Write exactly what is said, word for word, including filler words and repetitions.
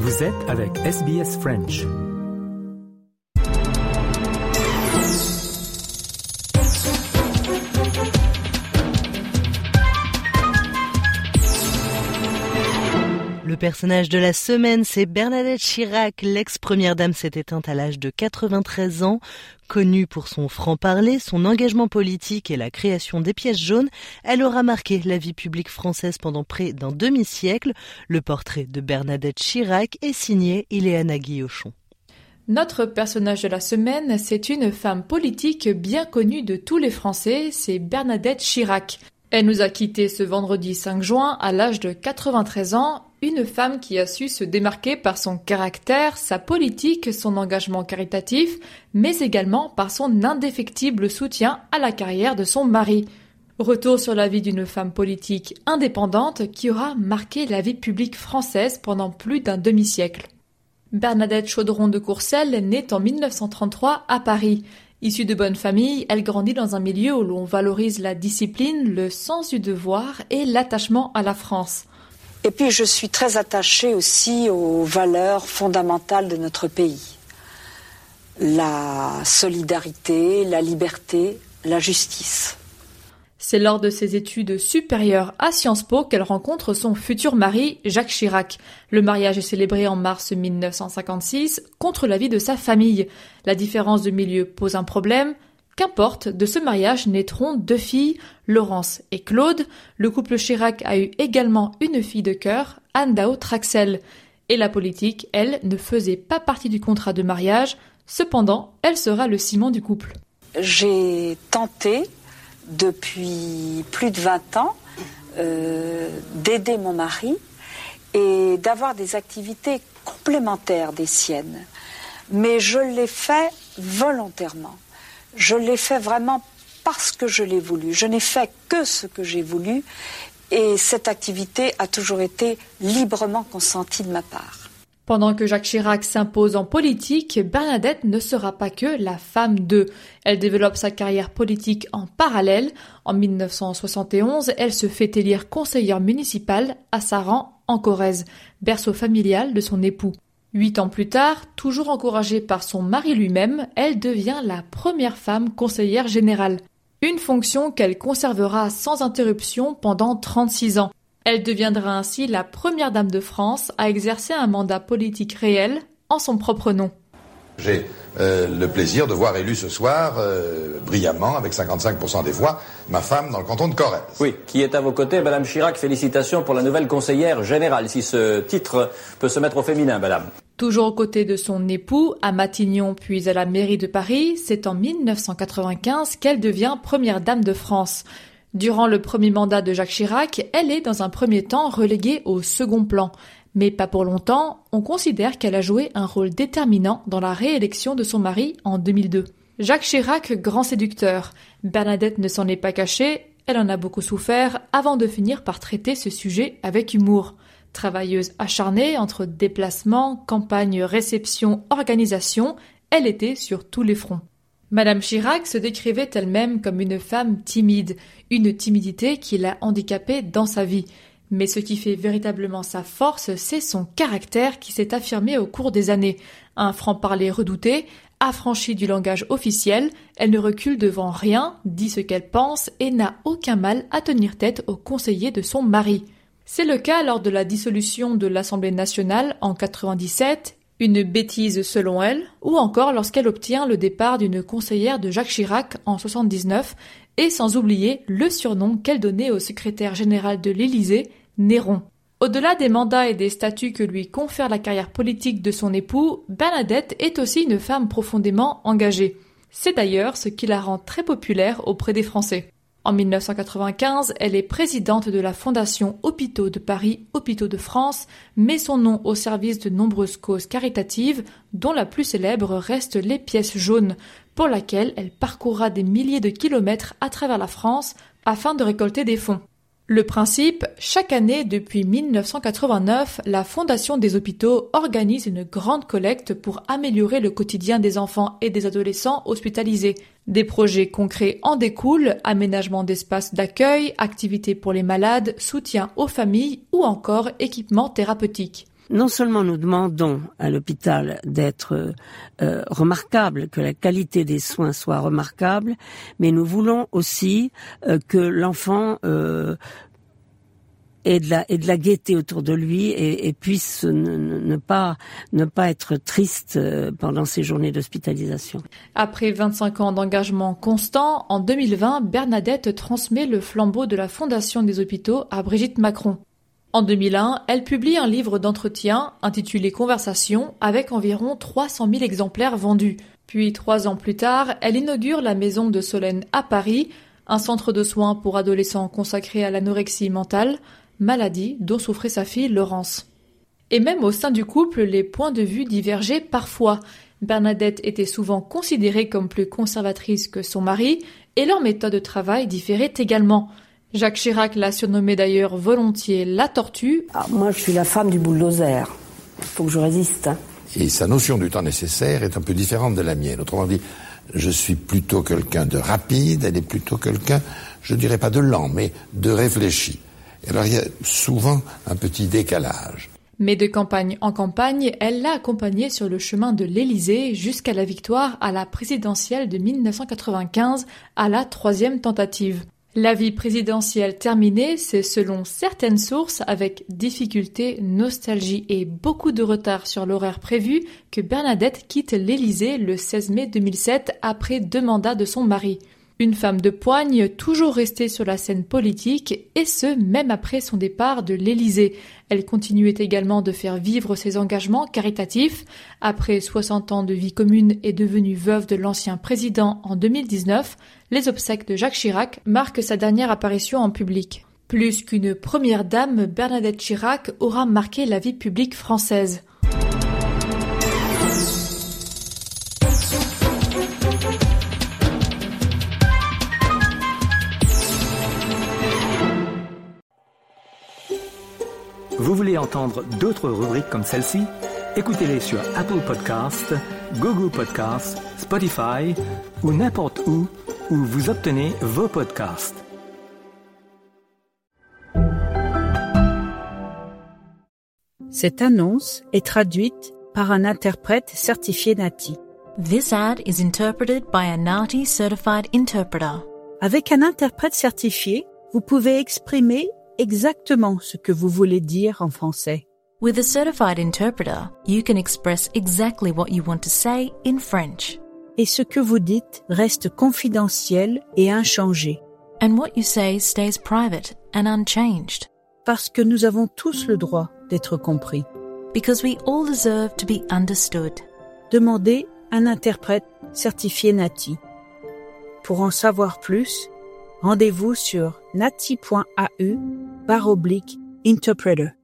Vous êtes avec S B S French. Le personnage de la semaine, c'est Bernadette Chirac. L'ex-première dame s'est éteinte à l'âge de quatre-vingt-treize ans. Connue pour son franc-parler, son engagement politique et la création des pièces jaunes, elle aura marqué la vie publique française pendant près d'un demi-siècle. Le portrait de Bernadette Chirac est signé Iléana Guillochon. Notre personnage de la semaine, c'est une femme politique bien connue de tous les Français, c'est Bernadette Chirac. Elle nous a quittés ce vendredi cinq juin à l'âge de quatre-vingt-treize ans, une femme qui a su se démarquer par son caractère, sa politique, son engagement caritatif, mais également par son indéfectible soutien à la carrière de son mari. Retour sur la vie d'une femme politique indépendante qui aura marqué la vie publique française pendant plus d'un demi-siècle. Bernadette Chaudron de Courcelles naît en mille neuf cent trente-trois à Paris. Issue de bonne famille, elle grandit dans un milieu où l'on valorise la discipline, le sens du devoir et l'attachement à la France. Et puis je suis très attachée aussi aux valeurs fondamentales de notre pays. La solidarité, la liberté, la justice. C'est lors de ses études supérieures à Sciences Po qu'elle rencontre son futur mari, Jacques Chirac. Le mariage est célébré en mars mille neuf cent cinquante-six contre l'avis de sa famille. La différence de milieu pose un problème. Qu'importe, de ce mariage naîtront deux filles, Laurence et Claude. Le couple Chirac a eu également une fille de cœur, Anne Dao Traxel. Et la politique, elle, ne faisait pas partie du contrat de mariage. Cependant, elle sera le ciment du couple. J'ai tenté, depuis plus de vingt ans, euh, d'aider mon mari et d'avoir des activités complémentaires des siennes. Mais je l'ai fait volontairement. Je l'ai fait vraiment parce que je l'ai voulu. Je n'ai fait que ce que j'ai voulu et cette activité a toujours été librement consentie de ma part. Pendant que Jacques Chirac s'impose en politique, Bernadette ne sera pas que la femme d'eux. Elle développe sa carrière politique en parallèle. En mille neuf cent soixante et onze, elle se fait élire conseillère municipale à Saran, en Corrèze, berceau familial de son époux. Huit ans plus tard, toujours encouragée par son mari lui-même, elle devient la première femme conseillère générale. Une fonction qu'elle conservera sans interruption pendant trente-six ans. Elle deviendra ainsi la première dame de France à exercer un mandat politique réel en son propre nom. J'ai euh, le plaisir de voir élue ce soir, euh, brillamment, avec cinquante-cinq pour cent des voix, ma femme dans le canton de Corrèze. Oui, qui est à vos côtés, Madame Chirac. Félicitations pour la nouvelle conseillère générale, si ce titre peut se mettre au féminin, Madame. Toujours aux côtés de son époux, à Matignon puis à la mairie de Paris, c'est en mille neuf cent quatre-vingt-quinze qu'elle devient première dame de France. Durant le premier mandat de Jacques Chirac, elle est dans un premier temps reléguée au second plan. Mais pas pour longtemps, on considère qu'elle a joué un rôle déterminant dans la réélection de son mari en deux mille deux. Jacques Chirac, grand séducteur. Bernadette ne s'en est pas cachée, elle en a beaucoup souffert avant de finir par traiter ce sujet avec humour. Travailleuse acharnée entre déplacements, campagnes, réceptions, organisation, elle était sur tous les fronts. Madame Chirac se décrivait elle-même comme une femme timide, une timidité qui l'a handicapée dans sa vie. Mais ce qui fait véritablement sa force, c'est son caractère qui s'est affirmé au cours des années. Un franc-parler redouté, affranchie du langage officiel, elle ne recule devant rien, dit ce qu'elle pense et n'a aucun mal à tenir tête aux conseillers de son mari. C'est le cas lors de la dissolution de l'Assemblée nationale en quatre-vingt-dix-sept, une bêtise selon elle, ou encore lorsqu'elle obtient le départ d'une conseillère de Jacques Chirac en soixante-dix-neuf, et sans oublier le surnom qu'elle donnait au secrétaire général de l'Élysée, Néron. Au-delà des mandats et des statuts que lui confère la carrière politique de son époux, Bernadette est aussi une femme profondément engagée. C'est d'ailleurs ce qui la rend très populaire auprès des Français. En mille neuf cent quatre-vingt-quinze, elle est présidente de la Fondation Hôpitaux de Paris, Hôpitaux de France, met son nom au service de nombreuses causes caritatives, dont la plus célèbre reste les pièces jaunes, pour laquelle elle parcourra des milliers de kilomètres à travers la France afin de récolter des fonds. Le principe, chaque année depuis mille neuf cent quatre-vingt-neuf, la Fondation des Hôpitaux organise une grande collecte pour améliorer le quotidien des enfants et des adolescents hospitalisés. Des projets concrets en découlent, aménagement d'espaces d'accueil, activités pour les malades, soutien aux familles ou encore équipements thérapeutiques. Non seulement nous demandons à l'hôpital d'être euh, remarquable, que la qualité des soins soit remarquable, mais nous voulons aussi euh, que l'enfant euh, ait de la, ait de la gaieté autour de lui et, et puisse ne, ne pas ne pas être triste euh, pendant ces journées d'hospitalisation. Après vingt-cinq ans d'engagement constant, en deux mille vingt, Bernadette transmet le flambeau de la Fondation des hôpitaux à Brigitte Macron. En deux mille un, elle publie un livre d'entretien intitulé Conversations avec environ trois cent mille exemplaires vendus. Puis, trois ans plus tard, elle inaugure la Maison de Solène à Paris, un centre de soins pour adolescents consacré à l'anorexie mentale, maladie dont souffrait sa fille Laurence. Et même au sein du couple, les points de vue divergeaient parfois. Bernadette était souvent considérée comme plus conservatrice que son mari, et leur méthode de travail différait également. Jacques Chirac l'a surnommée d'ailleurs volontiers la tortue. Ah, moi, je suis la femme du bulldozer. Il faut que je résiste. Hein. Et sa notion du temps nécessaire est un peu différente de la mienne. Autrement dit, je suis plutôt quelqu'un de rapide, elle est plutôt quelqu'un, je dirais pas de lent, mais de réfléchi. Et alors, il y a souvent un petit décalage. Mais de campagne en campagne, elle l'a accompagné sur le chemin de l'Élysée jusqu'à la victoire à la présidentielle de dix-neuf cent quatre-vingt-quinze, à la troisième tentative. La vie présidentielle terminée, c'est selon certaines sources, avec difficulté, nostalgie et beaucoup de retard sur l'horaire prévu, que Bernadette quitte l'Élysée le seize mai deux mille sept après deux mandats de son mari. Une femme de poigne, toujours restée sur la scène politique, et ce, même après son départ de l'Élysée. Elle continuait également de faire vivre ses engagements caritatifs. Après soixante ans de vie commune et devenue veuve de l'ancien président en deux mille dix-neuf, les obsèques de Jacques Chirac marquent sa dernière apparition en public. Plus qu'une première dame, Bernadette Chirac aura marqué la vie publique française. Vous voulez entendre d'autres rubriques comme celle-ci? Écoutez-les sur Apple Podcasts, Google Podcasts, Spotify ou n'importe où où vous obtenez vos podcasts. Cette annonce est traduite par un interprète certifié Nati. This ad is interpreted by a Nati certified interpreter. Avec un interprète certifié, vous pouvez exprimer exactement ce que vous voulez dire en français. With a certified interpreter, you can express exactly what you want to say in French. Et ce que vous dites reste confidentiel et inchangé. And what you say stays private and unchanged. Parce que nous avons tous le droit d'être compris. Because we all deserve to be understood. Demandez un interprète certifié Nati. Pour en savoir plus, rendez-vous sur nati point a u barre oblique interpreter.